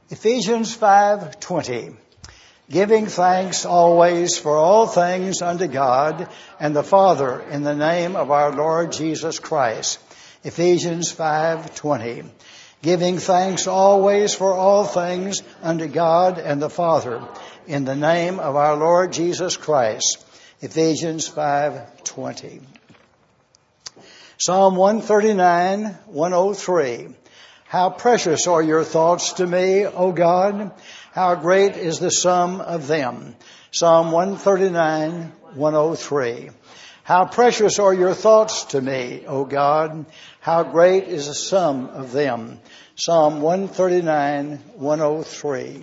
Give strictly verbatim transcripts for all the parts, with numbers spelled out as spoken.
Ephesians five twenty. Giving thanks always for all things unto God and the Father in the name of our Lord Jesus Christ. Ephesians five twenty. Giving thanks always for all things unto God and the Father in the name of our Lord Jesus Christ. Ephesians five twenty. Psalm one thirty-nine, one oh three. How precious are your thoughts to me, O God! How great is the sum of them. Psalm one thirty-nine, one oh three. How precious are your thoughts to me, O God! How great is the sum of them. Psalm one thirty-nine, one oh three.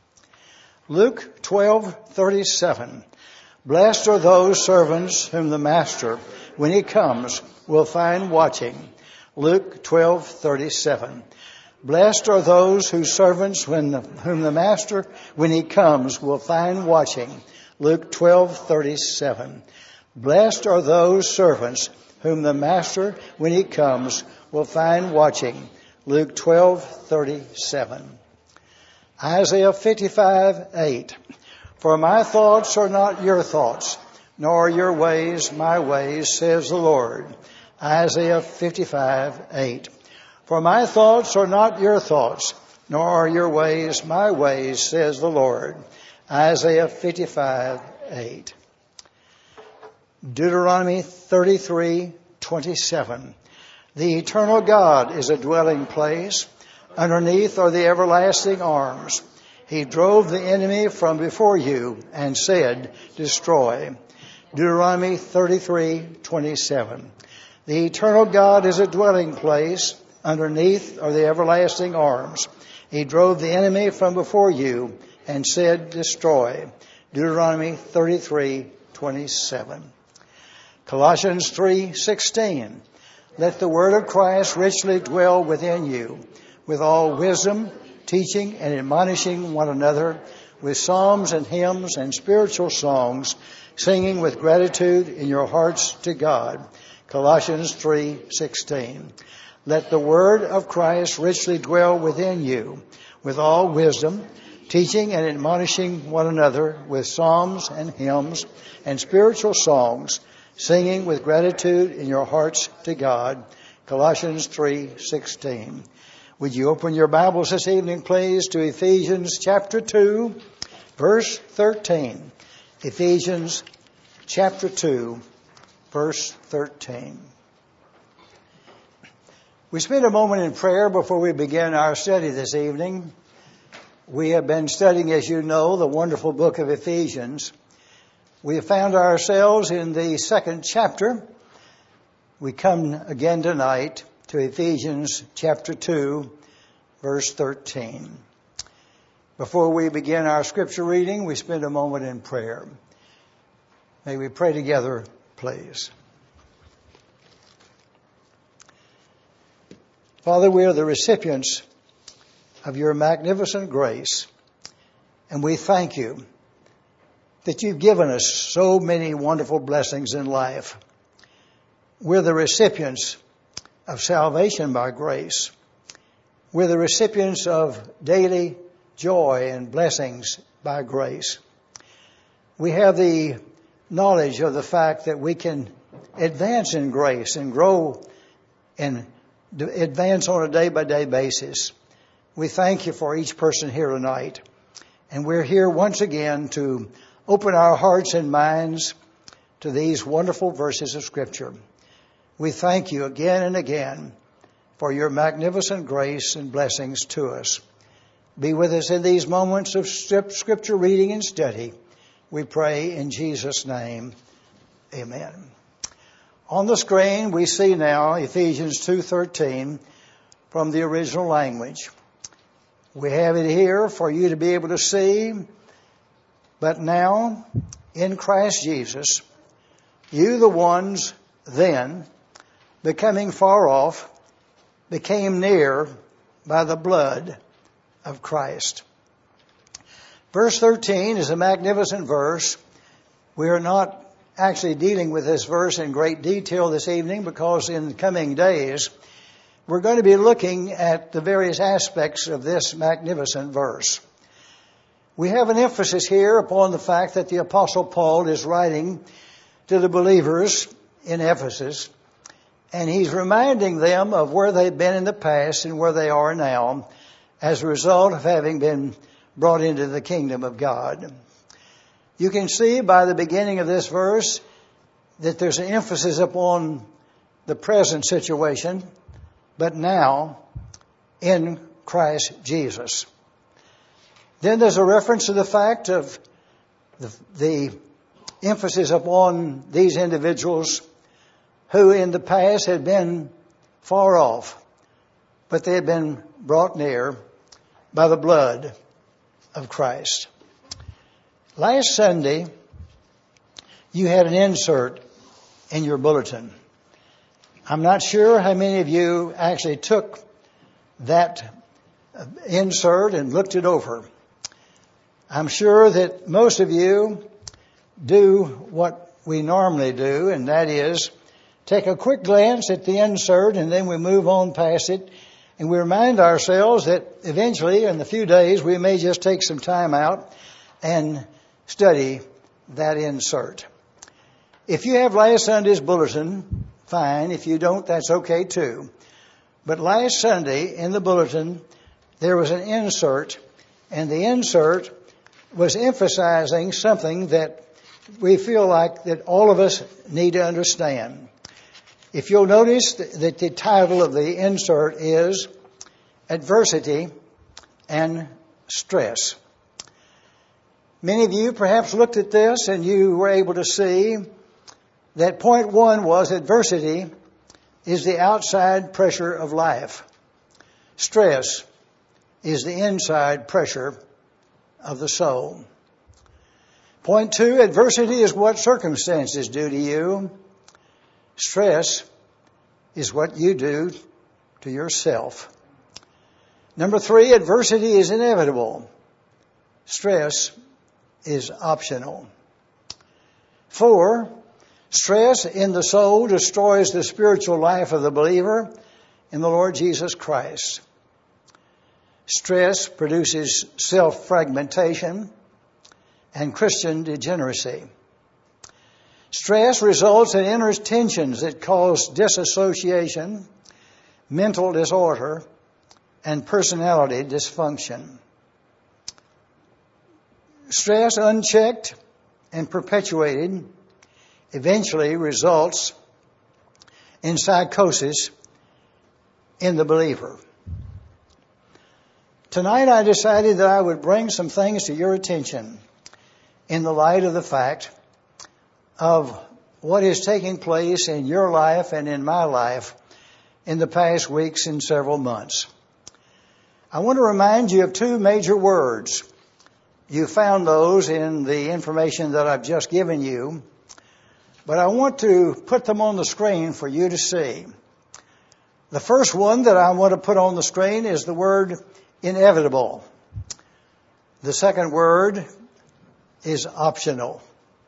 Luke twelve thirty-seven. Blessed are those servants whom the master, when he comes, will find watching. Luke twelve thirty-seven. Blessed are those whose servants, when the, whom the master, when he comes, will find watching. Luke twelve thirty-seven. Blessed are those servants whom the master, when he comes, will find watching. Luke twelve thirty-seven. Isaiah fifty-five eight. For my thoughts are not your thoughts, nor your ways my ways, says the Lord. Isaiah fifty-five eight. For my thoughts are not your thoughts, nor are your ways my ways, says the Lord. Isaiah fifty-five eight. Deuteronomy thirty-three twenty-seven. The eternal God is a dwelling place. Underneath are the everlasting arms. He drove the enemy from before you and said, destroy. Deuteronomy thirty-three twenty-seven. The eternal God is a dwelling place. Underneath are the everlasting arms. He drove the enemy from before you and said, destroy. Deuteronomy thirty-three twenty-seven. Colossians three sixteen. Let the word of Christ richly dwell within you, with all wisdom, teaching and admonishing one another, with psalms and hymns and spiritual songs, singing with gratitude in your hearts to God. Colossians three sixteen. Let the word of Christ richly dwell within you, with all wisdom, teaching and admonishing one another with psalms and hymns and spiritual songs, singing with gratitude in your hearts to God. Colossians three sixteen. Would you open your Bibles this evening, please, to Ephesians chapter two, verse thirteen. Ephesians chapter two, verse thirteen. We spend a moment in prayer before we begin our study this evening. We have been studying, as you know, the wonderful book of Ephesians. We have found ourselves in the second chapter. We come again tonight to Ephesians chapter two, verse thirteen. Before we begin our scripture reading, we spend a moment in prayer. May we pray together, please. Father, we are the recipients of your magnificent grace, and we thank you that you've given us so many wonderful blessings in life. We're the recipients of salvation by grace. We're the recipients of daily joy and blessings by grace. We have the knowledge of the fact that we can advance in grace and grow and advance on a day-by-day basis. We thank you for each person here tonight. And we're here once again to open our hearts and minds to these wonderful verses of Scripture. We thank you again and again for your magnificent grace and blessings to us. Be with us in these moments of Scripture reading and study. We pray in Jesus' name. Amen. On the screen, we see now Ephesians two thirteen from the original language. We have it here for you to be able to see. But now, in Christ Jesus, you the ones then, becoming far off, became near by the blood of Christ. Verse thirteen is a magnificent verse. We are not actually dealing with this verse in great detail this evening because in the coming days we're going to be looking at the various aspects of this magnificent verse. We have an emphasis here upon the fact that the Apostle Paul is writing to the believers in Ephesus, and he's reminding them of where they've been in the past and where they are now as a result of having been brought into the kingdom of God. You can see by the beginning of this verse that there's an emphasis upon the present situation, but now in Christ Jesus. Then there's a reference to the fact of the, the emphasis upon these individuals who in the past had been far off, but they had been brought near by the blood of Christ. Last Sunday, you had an insert in your bulletin. I'm not sure how many of you actually took that insert and looked it over. I'm sure that most of you do what we normally do, and that is take a quick glance at the insert and then we move on past it, and we remind ourselves that eventually in a few days we may just take some time out and study that insert. If you have last Sunday's bulletin, fine. If you don't, that's okay too. But last Sunday in the bulletin, there was an insert, and the insert was emphasizing something that we feel like that all of us need to understand. If you'll notice that the title of the insert is Adversity and Stress. Many of you perhaps looked at this and you were able to see that point one was adversity is the outside pressure of life. Stress is the inside pressure of the soul. Point two, adversity is what circumstances do to you. Stress is what you do to yourself. Number three, adversity is inevitable. Stress is optional. Four, stress in the soul destroys the spiritual life of the believer in the Lord Jesus Christ. Stress produces self-fragmentation and Christian degeneracy. Stress results in inner tensions that cause disassociation, mental disorder, and personality dysfunction. Stress unchecked and perpetuated eventually results in psychosis in the believer. Tonight I decided that I would bring some things to your attention in the light of the fact of what is taking place in your life and in my life in the past weeks and several months. I want to remind you of two major words. You found those in the information that I've just given you, but I want to put them on the screen for you to see. The first one that I want to put on the screen is the word inevitable. The second word is optional.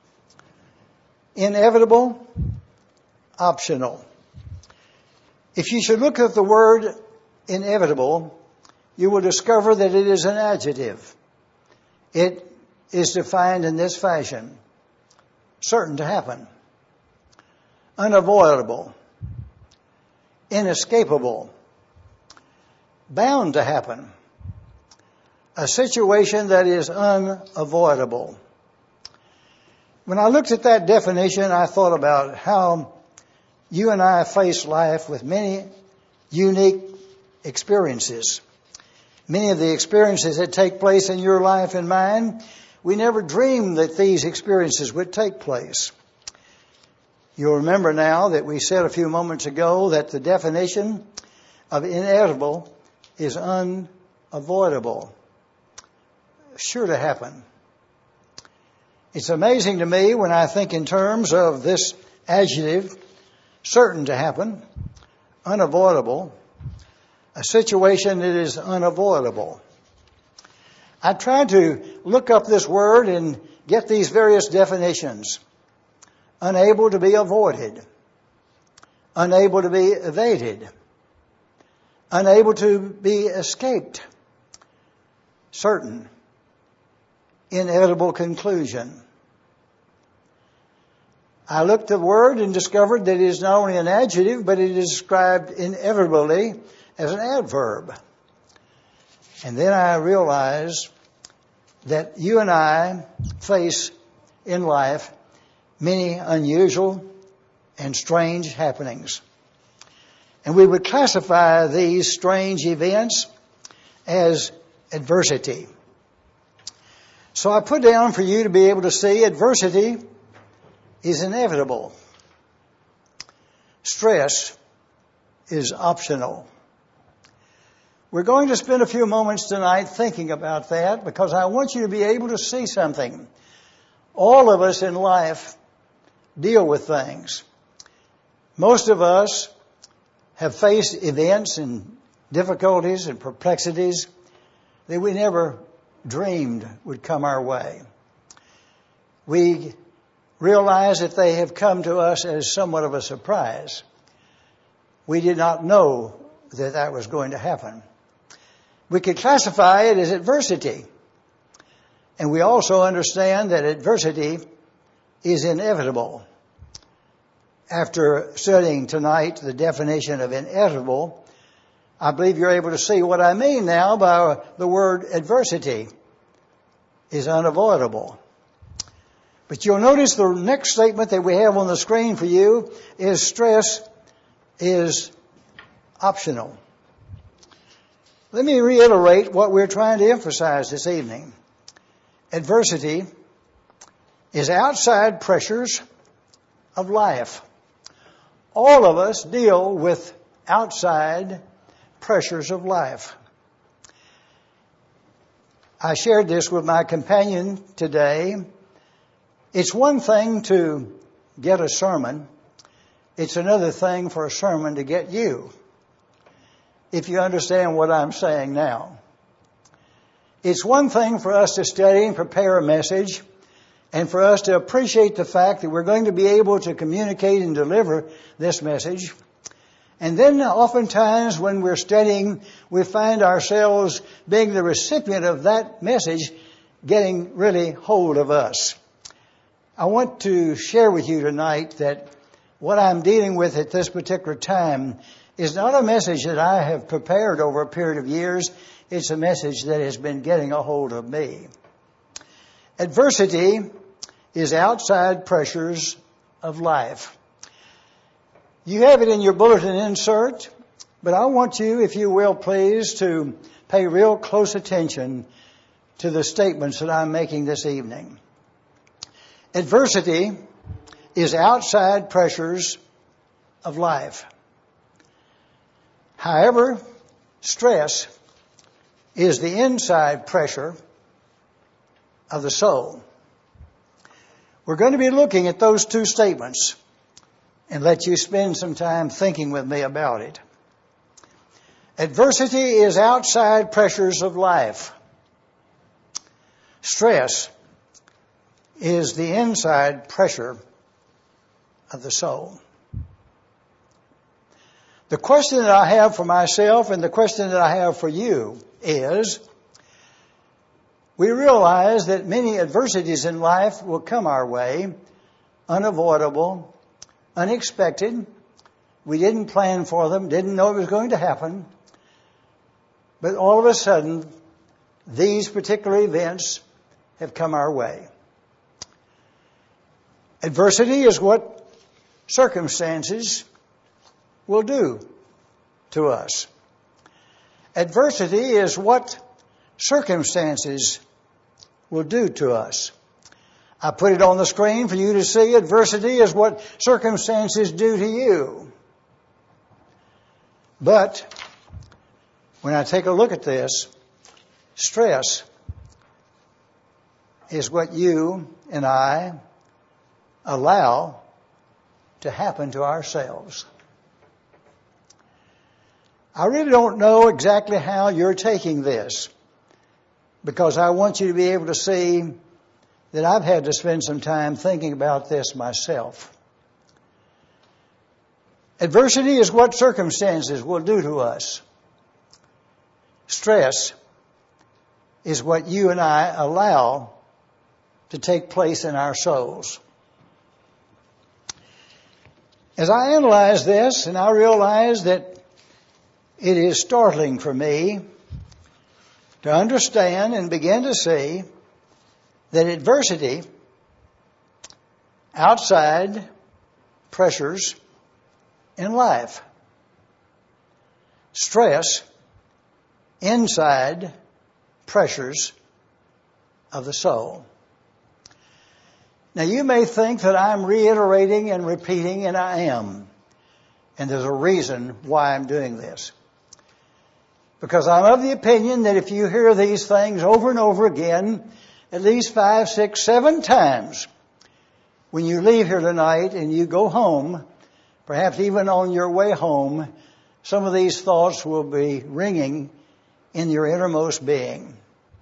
Inevitable, optional. If you should look at the word inevitable, you will discover that it is an adjective. It is defined in this fashion: certain to happen, unavoidable, inescapable, bound to happen, a situation that is unavoidable. When I looked at that definition, I thought about how you and I face life with many unique experiences. Many of the experiences that take place in your life and mine, we never dreamed that these experiences would take place. You'll remember now that we said a few moments ago that the definition of inevitable is unavoidable. Sure to happen. It's amazing to me when I think in terms of this adjective, certain to happen, unavoidable, a situation that is unavoidable. I tried to look up this word and get these various definitions. Unable to be avoided, unable to be evaded, unable to be escaped, certain, inevitable conclusion. I looked at the word and discovered that it is not only an adjective, but it is described inevitably as an adverb. And then I realized that you and I face in life many unusual and strange happenings. And we would classify these strange events as adversity. So I put down for you to be able to see adversity is inevitable. Stress is optional. We're going to spend a few moments tonight thinking about that because I want you to be able to see something. All of us in life deal with things. Most of us have faced events and difficulties and perplexities that we never dreamed would come our way. We realize that they have come to us as somewhat of a surprise. We did not know that that was going to happen. We could classify it as adversity. And we also understand that adversity is inevitable. After studying tonight the definition of inevitable, I believe you're able to see what I mean now by the word adversity is unavoidable. But you'll notice the next statement that we have on the screen for you is stress is optional. Let me reiterate what we're trying to emphasize this evening. Adversity is outside pressures of life. All of us deal with outside pressures of life. I shared this with my companion today. It's one thing to get a sermon. It's another thing for a sermon to get you. If you understand what I'm saying now. It's one thing for us to study and prepare a message and for us to appreciate the fact that we're going to be able to communicate and deliver this message. And then oftentimes when we're studying, we find ourselves being the recipient of that message getting really hold of us. I want to share with you tonight that what I'm dealing with at this particular time is not a message that I have prepared over a period of years. It's a message that has been getting a hold of me. Adversity is outside pressures of life. You have it in your bulletin insert, but I want you, if you will, please, to pay real close attention to the statements that I'm making this evening. Adversity is outside pressures of life. However, stress is the inside pressure of the soul. We're going to be looking at those two statements and let you spend some time thinking with me about it. Adversity is outside pressures of life. Stress is the inside pressure of the soul. The question that I have for myself and the question that I have for you is, we realize that many adversities in life will come our way, unavoidable, unexpected. We didn't plan for them, didn't know it was going to happen. But all of a sudden, these particular events have come our way. Adversity is what circumstances will do to us. Adversity is what circumstances will do to us. I put it on the screen for you to see. Adversity is what circumstances do to you. But when I take a look at this, stress is what you and I allow to happen to ourselves. I really don't know exactly how you're taking this, because I want you to be able to see that I've had to spend some time thinking about this myself. Adversity is what circumstances will do to us. Stress is what you and I allow to take place in our souls. As I analyze this, and I realize that it is startling for me to understand and begin to see that adversity, outside pressures in life, stress, inside pressures of the soul. Now you may think that I'm reiterating and repeating, and I am. And there's a reason why I'm doing this. Because I'm of the opinion that if you hear these things over and over again, at least five, six, seven times, when you leave here tonight and you go home, perhaps even on your way home, some of these thoughts will be ringing in your innermost being.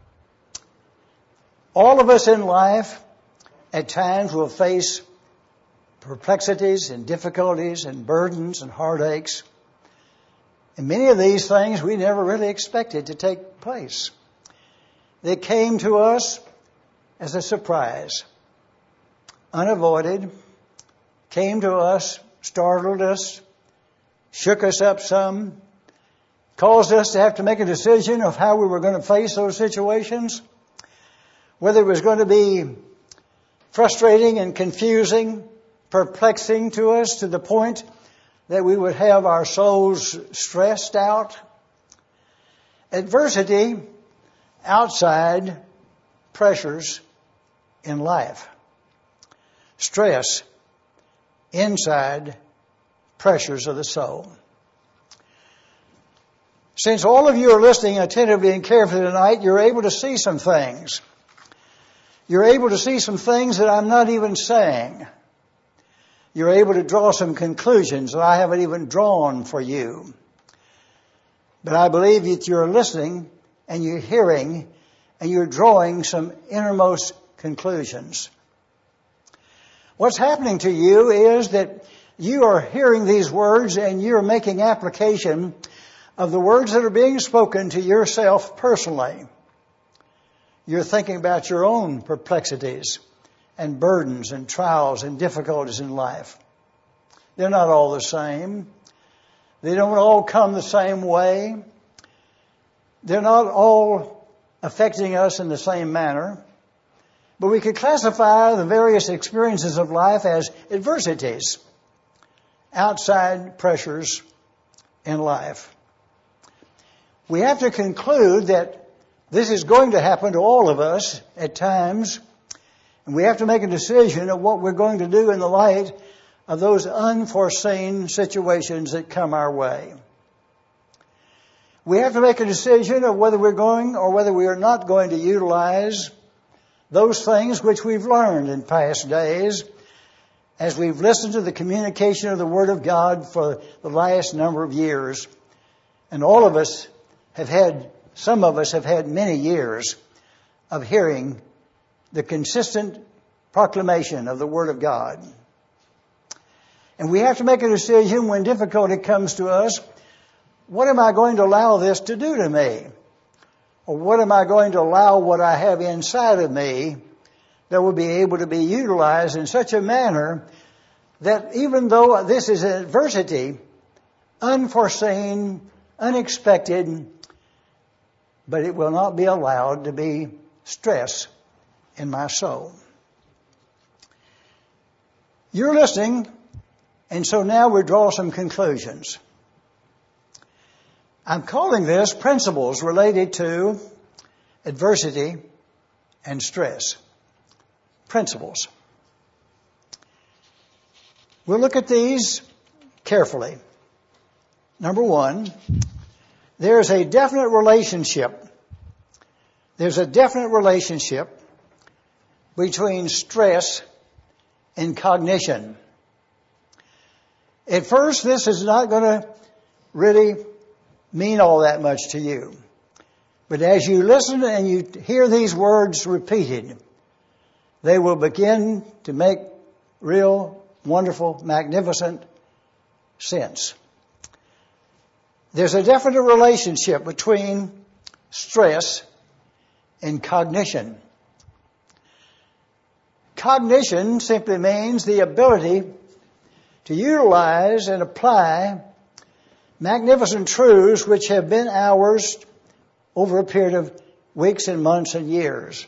All of us in life at times will face perplexities and difficulties and burdens and heartaches. And many of these things we never really expected to take place. They came to us as a surprise, unavoided, came to us, startled us, shook us up some, caused us to have to make a decision of how we were going to face those situations, whether it was going to be frustrating and confusing, perplexing to us to the point that we would have our souls stressed out. Adversity, outside pressures in life. Stress, inside pressures of the soul. Since all of you are listening attentively and carefully tonight, you're able to see some things. You're able to see some things that I'm not even saying. You're able to draw some conclusions that I haven't even drawn for you. But I believe that you're listening and you're hearing and you're drawing some innermost conclusions. What's happening to you is that you are hearing these words and you're making application of the words that are being spoken to yourself personally. You're thinking about your own perplexities and burdens and trials and difficulties in life. They're not all the same. They don't all come the same way. They're not all affecting us in the same manner. But we could classify the various experiences of life as adversities, outside pressures in life. We have to conclude that this is going to happen to all of us at times, and we have to make a decision of what we're going to do in the light of those unforeseen situations that come our way. We have to make a decision of whether we're going or whether we are not going to utilize those things which we've learned in past days as we've listened to the communication of the Word of God for the last number of years. And all of us have had Some of us have had many years of hearing the consistent proclamation of the Word of God. And we have to make a decision when difficulty comes to us. What am I going to allow this to do to me? Or what am I going to allow what I have inside of me that will be able to be utilized in such a manner that even though this is an adversity, unforeseen, unexpected, but it will not be allowed to be stress in my soul. You're listening, and so now we draw some conclusions. I'm calling this principles related to adversity and stress. Principles. We'll look at these carefully. Number one, there's a definite relationship. There's a definite relationship between stress and cognition. At first, this is not going to really mean all that much to you. But as you listen and you hear these words repeated, they will begin to make real, wonderful, magnificent sense. There's a definite relationship between stress, and cognition. Cognition simply means the ability to utilize and apply magnificent truths which have been ours over a period of weeks and months and years.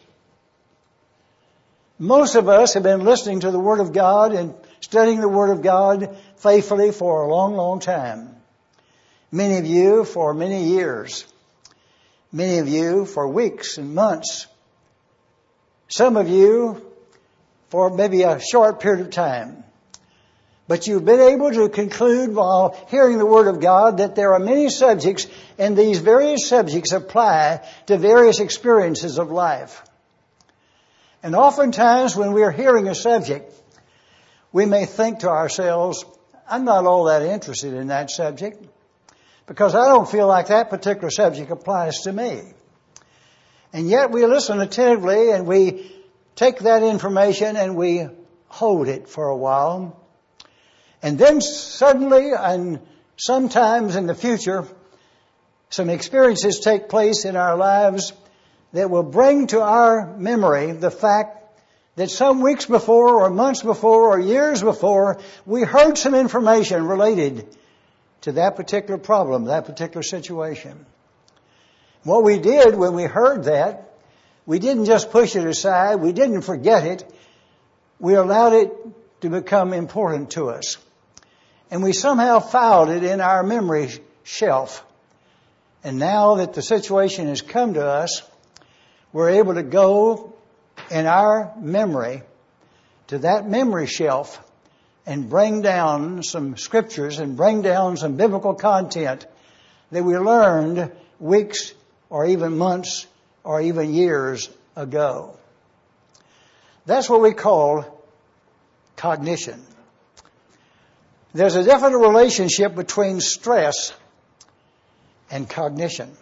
Most of us have been listening to the Word of God and studying the Word of God faithfully for a long, long time. Many of you for many years. Many of you for weeks and months. Some of you for maybe a short period of time. But you've been able to conclude while hearing the Word of God that there are many subjects, and these various subjects apply to various experiences of life. And oftentimes when we're hearing a subject, we may think to ourselves, I'm not all that interested in that subject because I don't feel like that particular subject applies to me. And yet we listen attentively and we take that information and we hold it for a while. And then suddenly, and sometimes in the future, some experiences take place in our lives that will bring to our memory the fact that some weeks before or months before or years before, we heard some information related to that particular problem, that particular situation. What we did when we heard that, we didn't just push it aside, we didn't forget it, we allowed it to become important to us. And we somehow filed it in our memory shelf. And now that the situation has come to us, we're able to go in our memory to that memory shelf and bring down some scriptures and bring down some biblical content that we learned weeks or even months or even years ago. That's what we call cognition. There's a definite relationship between stress and cognition.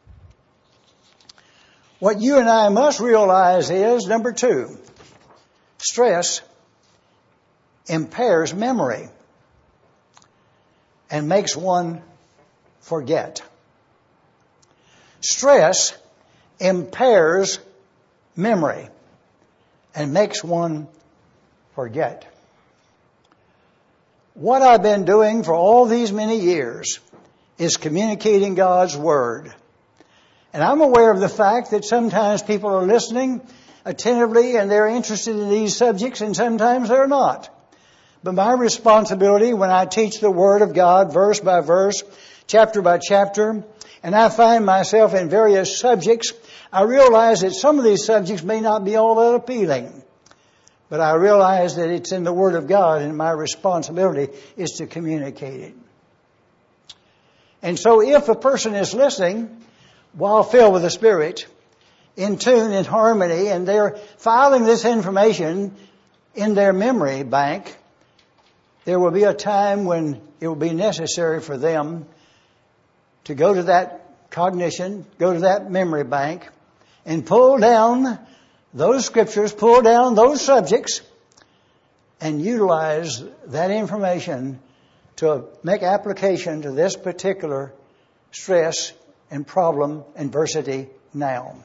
What you and I must realize is, number two, stress impairs memory and makes one forget. Stress impairs memory and makes one forget. What I've been doing for all these many years is communicating God's Word. And I'm aware of the fact that sometimes people are listening attentively and they're interested in these subjects and sometimes they're not. But my responsibility when I teach the Word of God verse by verse, chapter by chapter, and I find myself in various subjects, I realize that some of these subjects may not be all that appealing. But I realize that it's in the Word of God and my responsibility is to communicate it. And so if a person is listening while filled with the Spirit, in tune, in harmony, and they're filing this information in their memory bank, there will be a time when it will be necessary for them to go to that cognition, go to that memory bank, and pull down those scriptures, pull down those subjects, and utilize that information to make application to this particular stress and problem, adversity now.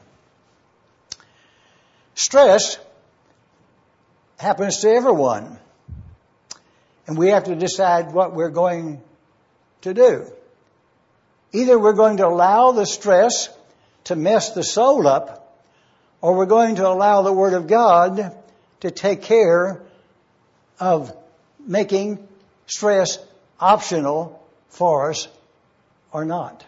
Stress happens to everyone. And we have to decide what we're going to do. Either we're going to allow the stress to mess the soul up, or we're going to allow the Word of God to take care of making stress optional for us or not.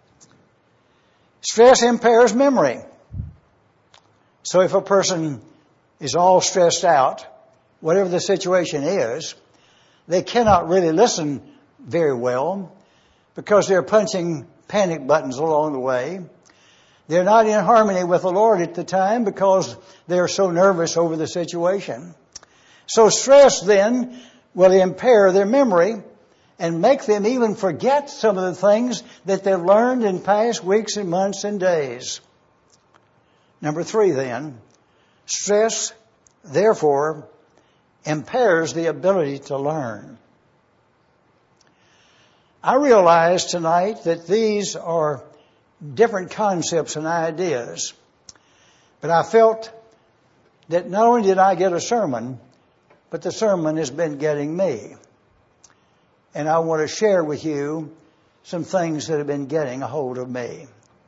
Stress impairs memory. So if a person is all stressed out, whatever the situation is, they cannot really listen very well because they're punching panic buttons along the way. They're not in harmony with the Lord at the time because they're so nervous over the situation. So stress then will impair their memory and make them even forget some of the things that they've learned in past weeks and months and days. Number three then, stress, therefore, impairs the ability to learn. I realize tonight that these are different concepts and ideas. But I felt that not only did I get a sermon, but the sermon has been getting me. And I want to share with you some things that have been getting a hold of me.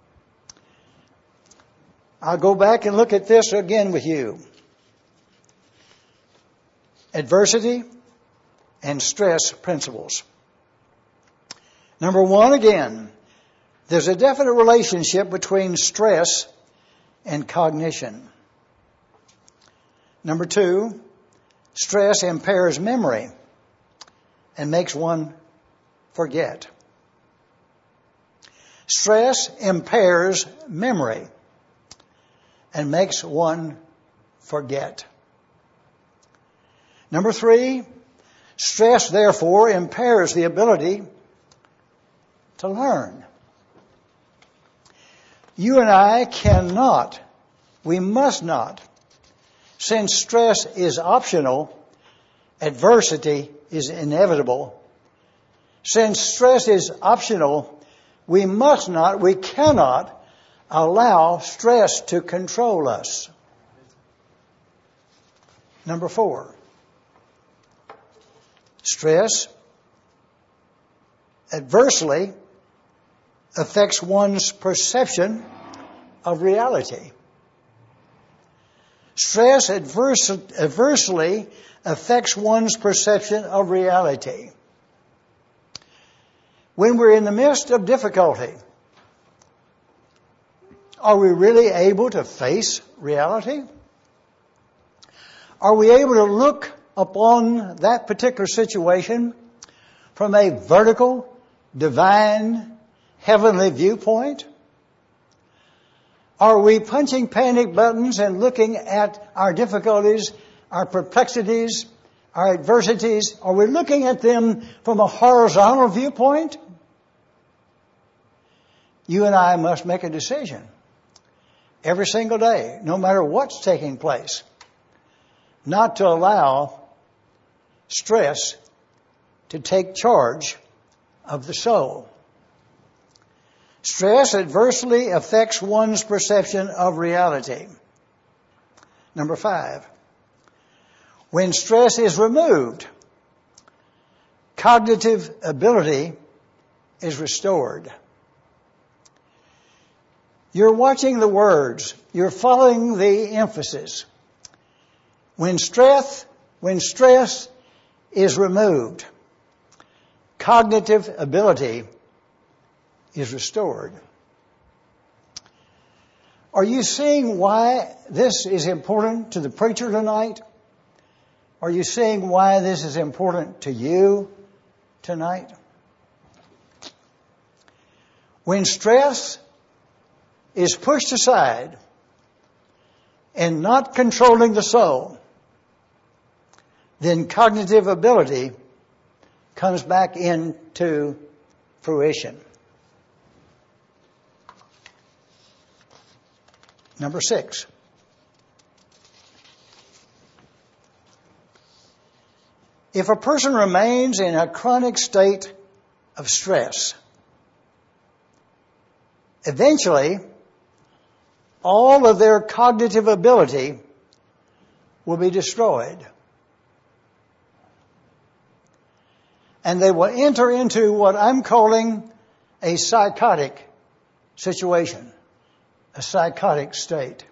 I'll go back and look at this again with you. Adversity and stress principles. Number one, again, there's a definite relationship between stress and cognition. Number two, stress impairs memory and makes one forget. Stress impairs memory and makes one forget. Number three, stress therefore impairs the ability to learn. You and I cannot, we must not, since stress is optional, adversity is inevitable. Since stress is optional, we must not, we cannot allow stress to control us. Number four, stress adversely affects one's perception of reality. Stress adverse, adversely affects one's perception of reality. When we're in the midst of difficulty, are we really able to face reality? Are we able to look upon that particular situation from a vertical, divine, heavenly viewpoint? Are we punching panic buttons and looking at our difficulties, our perplexities, our adversities? Are we looking at them from a horizontal viewpoint? You and I must make a decision every single day, no matter what's taking place, not to allow stress to take charge of the soul. Stress adversely affects one's perception of reality. Number five, when stress is removed, cognitive ability is restored. You're watching the words. You're following the emphasis. When stress, when stress is removed, cognitive ability is restored. Are you seeing why this is important to the preacher tonight? Are you seeing why this is important to you tonight? When stress is pushed aside and not controlling the soul, then cognitive ability comes back into fruition. Number six. If a person remains in a chronic state of stress, eventually all of their cognitive ability will be destroyed. And they will enter into what I'm calling a psychotic situation, a psychotic state.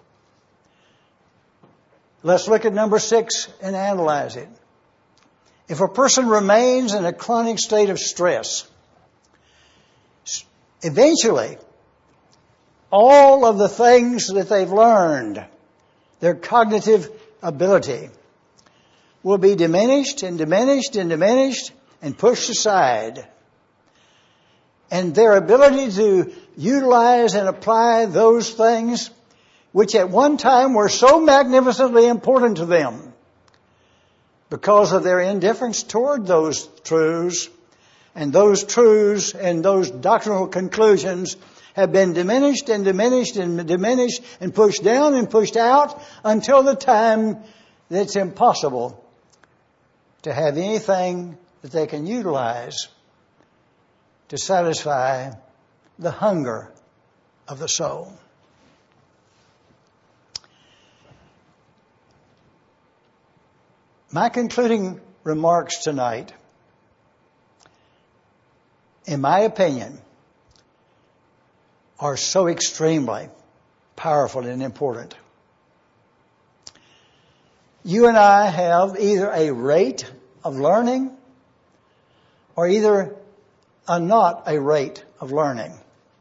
Let's look at number six and analyze it. If a person remains in a chronic state of stress, eventually all of the things that they've learned, their cognitive ability, will be diminished and diminished and diminished and pushed aside. And their ability to utilize and apply those things which at one time were so magnificently important to them, because of their indifference toward those truths, and those truths and those doctrinal conclusions have been diminished and diminished and diminished and pushed down and pushed out until the time that it's impossible to have anything that they can utilize to satisfy the hunger of the soul. My concluding remarks tonight, in my opinion, are so extremely powerful and important. You and I have either a rate of learning or either a not a rate of learning.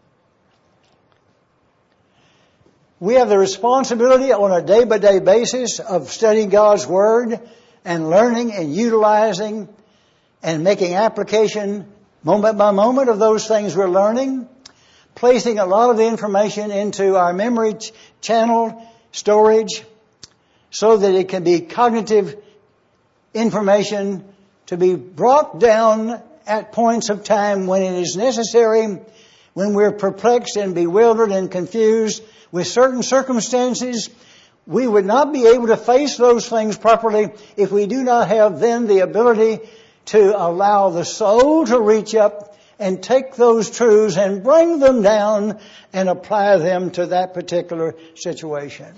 We have the responsibility on a day-by-day basis of studying God's Word and learning and utilizing and making application moment by moment of those things we're learning, placing a lot of the information into our memory ch- channel storage so that it can be cognitive information to be brought down at points of time when it is necessary, when we're perplexed and bewildered and confused with certain circumstances. We would not be able to face those things properly if we do not have then the ability to allow the soul to reach up and take those truths and bring them down and apply them to that particular situation.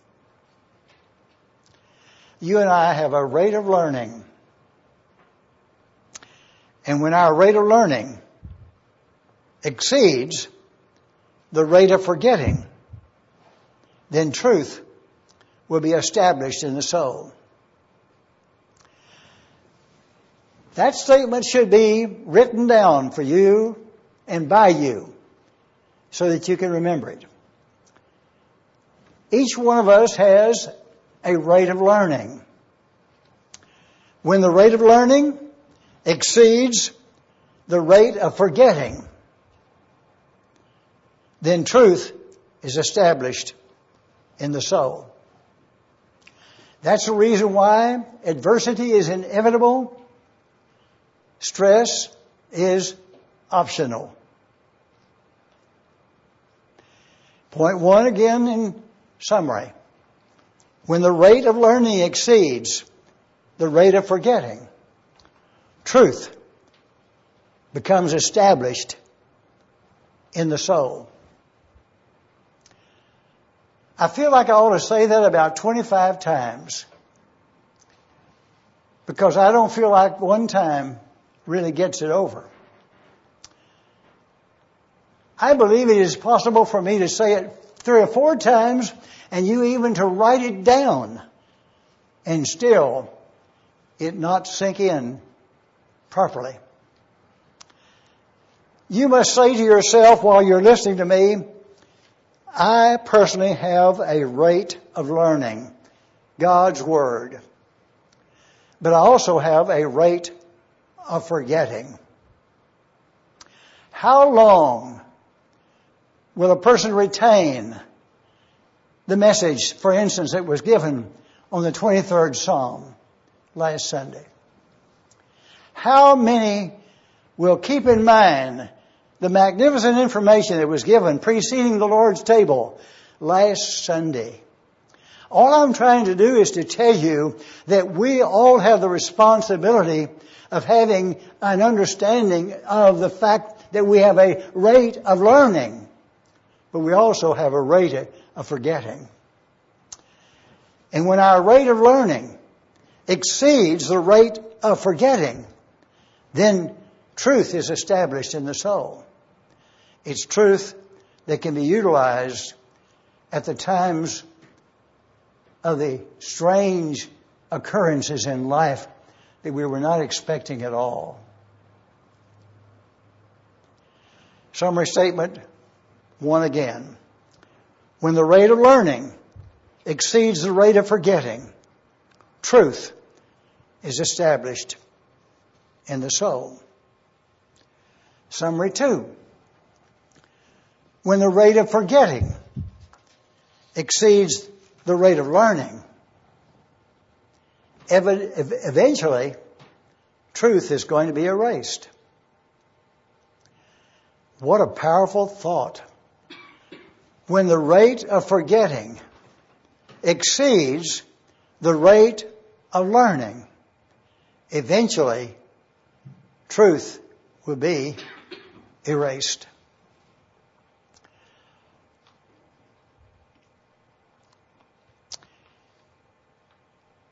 You and I have a rate of learning. And when our rate of learning exceeds the rate of forgetting, then truth will be established in the soul. That statement should be written down for you and by you so that you can remember it. Each one of us has a rate of learning. When the rate of learning exceeds the rate of forgetting, then truth is established in the soul. That's the reason why adversity is inevitable. Stress is optional. Point one again in summary. When the rate of learning exceeds the rate of forgetting, truth becomes established in the soul. I feel like I ought to say that about twenty-five times because I don't feel like one time really gets it over. I believe it is possible for me to say it three or four times and you even to write it down and still it not sink in properly. You must say to yourself while you're listening to me, I personally have a rate of learning God's Word, but I also have a rate of forgetting. How long will a person retain the message, for instance, that was given on the twenty-third Psalm last Sunday? How many will keep in mind the magnificent information that was given preceding the Lord's table last Sunday? All I'm trying to do is to tell you that we all have the responsibility of having an understanding of the fact that we have a rate of learning, but we also have a rate of forgetting. And when our rate of learning exceeds the rate of forgetting, then truth is established in the soul. It's truth that can be utilized at the times of the strange occurrences in life that we were not expecting at all. Summary statement, one again. When the rate of learning exceeds the rate of forgetting, truth is established in the soul. Summary two. When the rate of forgetting exceeds the rate of learning, eventually truth is going to be erased. What a powerful thought. When the rate of forgetting exceeds the rate of learning, eventually truth will be erased.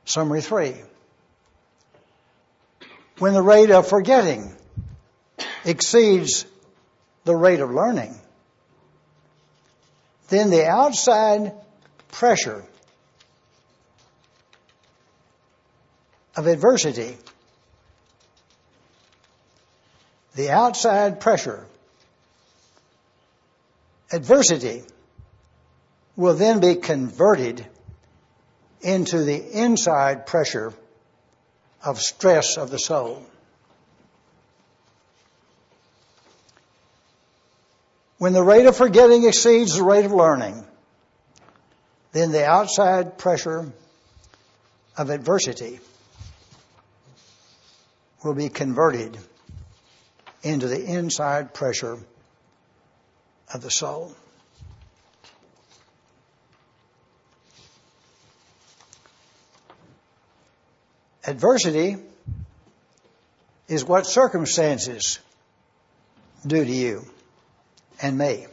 Summary three. When the rate of forgetting exceeds the rate of learning, then the outside pressure of adversity, the outside pressure, adversity will then be converted into the inside pressure of stress of the soul. When the rate of forgetting exceeds the rate of learning, then the outside pressure of adversity will be converted into the inside pressure of the soul. Adversity is what circumstances do to you and me.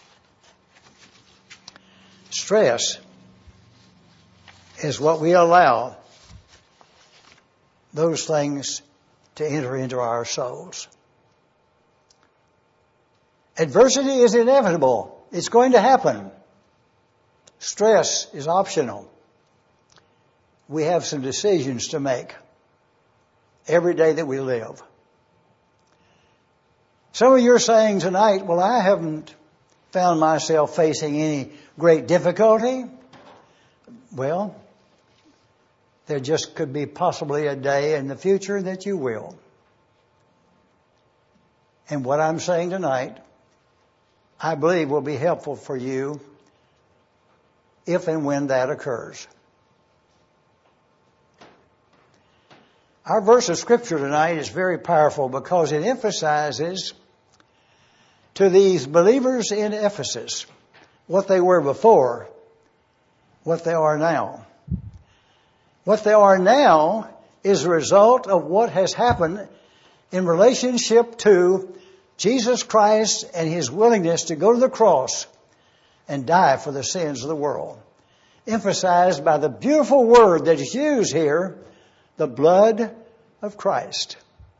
Stress is what we allow those things to enter into our souls. Adversity is inevitable. It's going to happen. Stress is optional. We have some decisions to make every day that we live. Some of you are saying tonight, well, I haven't found myself facing any great difficulty. Well, there just could be possibly a day in the future that you will. And what I'm saying tonight, I believe will be helpful for you if and when that occurs. Our verse of Scripture tonight is very powerful because it emphasizes to these believers in Ephesus what they were before, what they are now. What they are now is a result of what has happened in relationship to Jesus Christ and His willingness to go to the cross and die for the sins of the world. Emphasized by the beautiful word that is used here, the blood of Christ.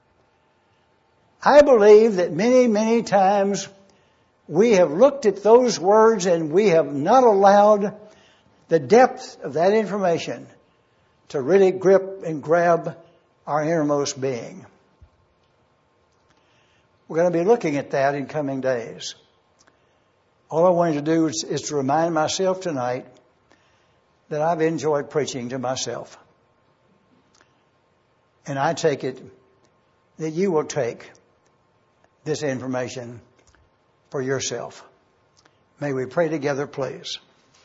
I believe that many, many times we have looked at those words and we have not allowed the depth of that information to really grip and grab our innermost being. We're going to be looking at that in coming days. All I wanted to do is, is to remind myself tonight that I've enjoyed preaching to myself. And I take it that you will take this information for yourself. May we pray together, please.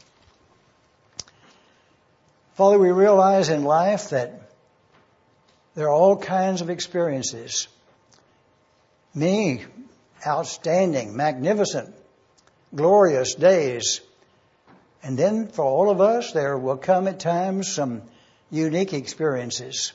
Father, we realize in life that there are all kinds of experiences. Many outstanding, magnificent, glorious days. And then for all of us, there will come at times some unique experiences.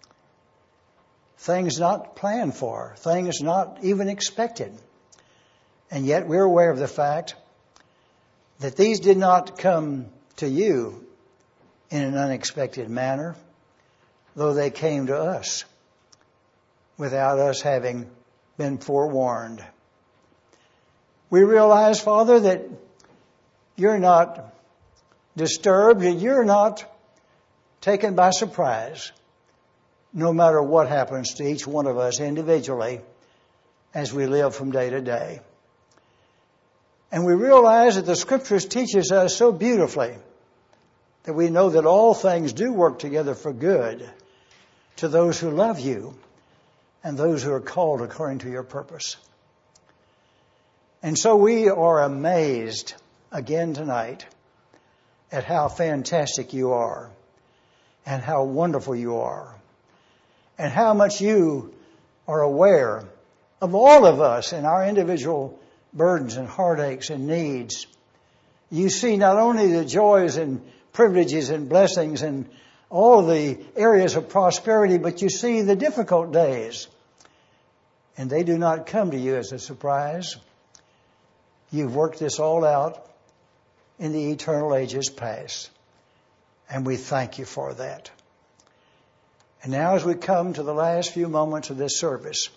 Things not planned for, things not even expected. And yet we're aware of the fact that these did not come to you in an unexpected manner, though they came to us without us having been forewarned. We realize, Father, that you're not disturbed and you're not taken by surprise, no matter what happens to each one of us individually as we live from day to day. And we realize that the Scriptures teaches us so beautifully that we know that all things do work together for good to those who love you and those who are called according to your purpose. And so we are amazed again tonight at how fantastic you are and how wonderful you are and how much you are aware of all of us and our individual burdens and heartaches and needs. You see not only the joys and privileges and blessings and all the areas of prosperity, but you see the difficult days. And they do not come to you as a surprise. You've worked this all out in the eternal ages past. And we thank you for that. And now as we come to the last few moments of this service,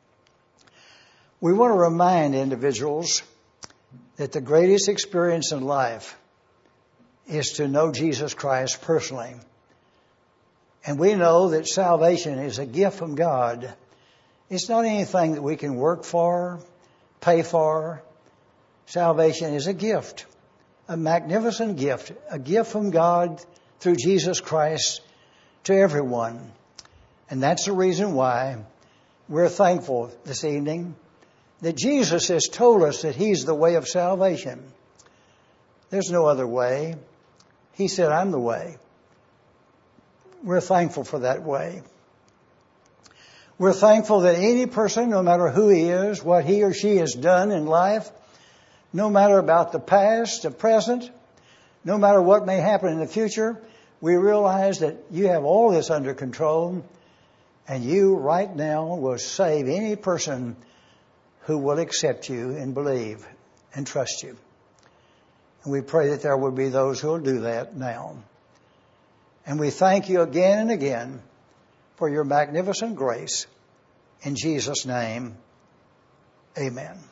we want to remind individuals that the greatest experience in life is to know Jesus Christ personally. And we know that salvation is a gift from God. It's not anything that we can work for, pay for. Salvation is a gift, a magnificent gift, a gift from God through Jesus Christ to everyone. And that's the reason why we're thankful this evening that Jesus has told us that He's the way of salvation. There's no other way. He said, I'm the way. We're thankful for that way. We're thankful that any person, no matter who he is, what he or she has done in life, no matter about the past, the present, no matter what may happen in the future, we realize that you have all this under control, and you right now will save any person who will accept you and believe and trust you. And we pray that there will be those who will do that now. And we thank you again and again for your magnificent grace. In Jesus' name, amen.